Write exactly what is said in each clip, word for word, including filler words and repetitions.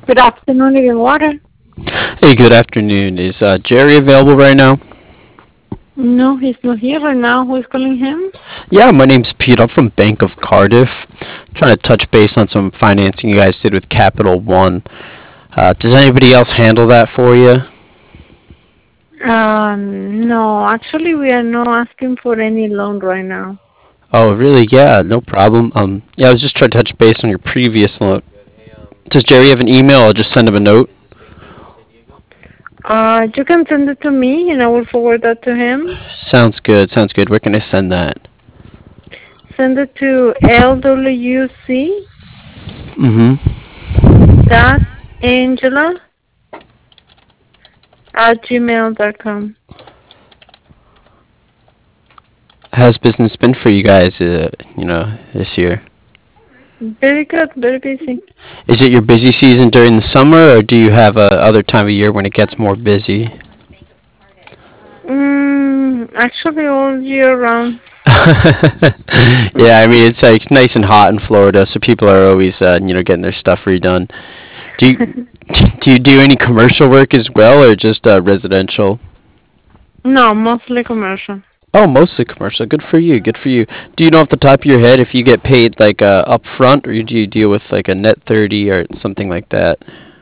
Good afternoon, Living Water. Hey, good afternoon. Is uh, Jerry available right now? No, he's not here right now. Who is calling him? Yeah, my name's Pete. I'm from Bank of Cardiff. Trying to touch base on some financing you guys did with Capital One. Uh, does anybody else handle that for you? Um, no, actually, we are not asking for any loan right now. Oh, really? Yeah, no problem. Um, yeah, I was just trying to touch base on your previous loan. Does Jerry have an email? I'll just send him a note. Uh, you can send it to me, and I will forward that to him. Sounds good. Sounds good. Where can I send that? Send it to L W C Mm-hmm. dot Angela at gmail dot com. How's business been for you guys? Uh, you know, this year. Very good, very busy. Is it your busy season during the summer, or do you have a other time of year when it gets more busy? Mm, actually, all year round. Yeah, I mean it's like nice and hot in Florida, so people are always uh, you know getting their stuff redone. Do you do you do any commercial work as well, or just uh, residential? No, mostly commercial. Oh, mostly commercial. Good for you. Good for you. Do you know off the top of your head if you get paid like uh, up front, or do you deal with like a net thirty or something like that?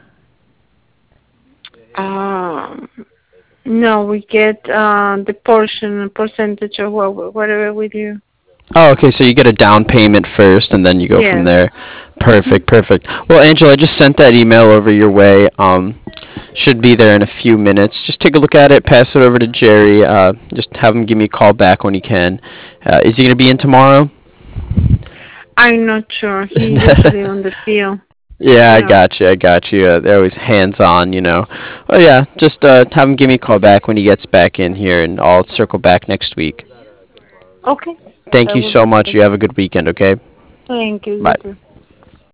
Um, no, we get uh, the portion, percentage of what, whatever we do. Oh, okay. So you get a down payment first, and then you go from Yes. there. Mhm. Perfect, perfect. Well, Angela, I just sent that email over your way. Um, should be there in a few minutes. Just take a look at it, pass it over to Jerry. Uh, just have him give me a call back when he can. Uh, is he going to be in tomorrow? I'm not sure. He usually on the field. Yeah, I Yeah. got you. I got you. Uh, they're always hands on, you know. Oh yeah, just uh, have him give me a call back when he gets back in here, and I'll circle back next week. Okay. Thank That you would be so much. great. You have a good weekend. Okay. Thank you. You Bye. too.